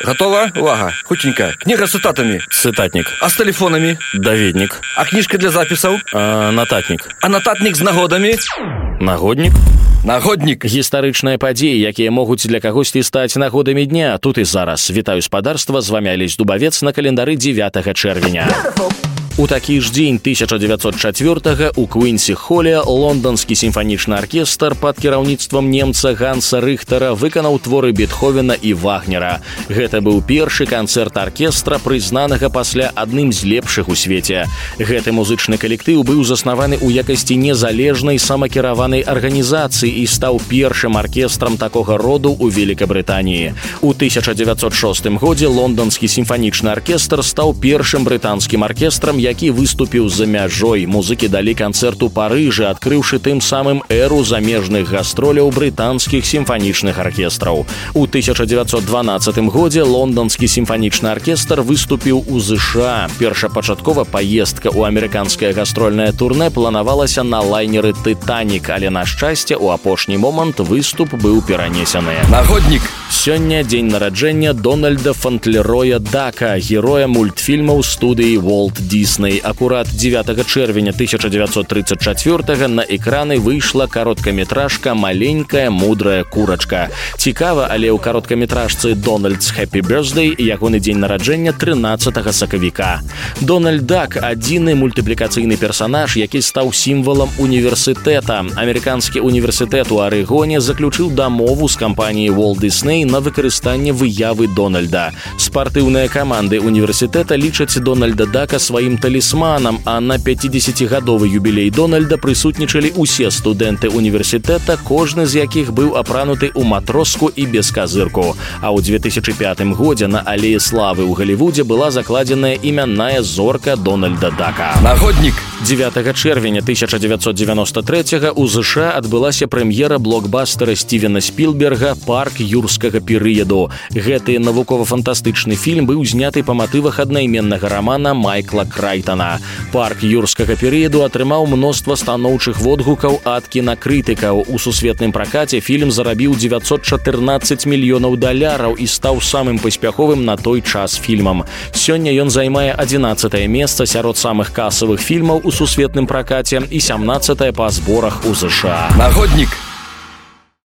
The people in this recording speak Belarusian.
Готова? Увага. Хутенька. Книга с цитатами. Цытатнік. А с телефонами? Даведнік. А книжка для записаў? Нататнік. А нататник с нагодами? Нагоднік. Нагодник. Гістарычныя падзеі, якія могуць для кагосьці стаць нагодамі дня. Тут і зараз. Вітаю спадарства, з вами Алесь Дубавец на календары 9 чэрвеня. У такі ж дзень 1904 у Квінсі-холе лондонскі сімфанічны аркестр пад кіраўніцтвам немца Ганса Рыхтера выканаў творы Бетховена і Вагнера. Гэта быў першы канцэрт аркестра, прызнанага пасля адным з лепшых у свеце. Гэты музычны калектыў быў заснаваны ў якасці незалежнай самакіраванай арганізацыі і стаў першым аркестрам такога роду ў Великабрытаніі. У 1906 годзе лондонскі сімфанічны аркестр стаў першым брытанскім аркестрам, які выступіў за мяжой. Музыкі далі канцэрт у Парыжы, адкрыўшы тым самым эру замежных гастроляў брытанскіх сімфанічных аркестраў. У 1912 годзе лондонскі сімфанічны аркестр выступіў у ЗША. Першапачаткова паездка ў амерыканскае гастрольнае турнэ планавалася на лайнеры «Тытанік», але, на шчасце, у апошні момант выступ быў перанесены. Нагодник. Сёння дзень нараджэння Дональда Фантлероя Дака, героя мультфільмаў студыі Walt Disney. Акурат 9 чэрвеня 1934 на экраны выйшла кароткаметражка «Маленькая мудрая курачка». Цікава, але ў кароткаметражцы «Donald's Happy Birthday» ягоны дзень нараджэння 13 сакавіка. Дональд Дак – адзіны мультыплікацыйны персанаж, які стаў сімвалам універсітэта. Амерыканскі універсітэт у Арэгоне заключыў дамову з кампаніяй Walt Disney на выкарыстанне выявы Дональда. Спартыўныя каманды універсітэта лічаць Дональда Дака сваім талісманам, а на 50-гадовы юбілей Дональда прысутнічалі ўсе студэнты універсітэта, кожны з якіх быў апрануты ў матроску і без казырку. А ў 2005 годзе на алеі славы ў Галівудзе была закладзеная імянная зорка Дональда Дака. Нагодник. 9 чэрвеня 1993 у ЗША адбылася прэм'ера блокбастера Стівена Спілберга «Парк юрскага перыяду». Гэты навукова-фантастычны фільм быў зняты па матывах аднайменнага рамана Майкла Крайтона. «Парк юрскага перыяду» атрымаў мноства станоўчых водгукаў ад кінакрытыкаў. У сусветным пракаце фільм зарабіў $914 мільёнаў і стаў самым паспяховым на той час фільмам. Сёння ён займае 11-е месца сярод самых касавых фільмаў у сусветным пракаце і 17-е па зборах у ЗША. Нагодник.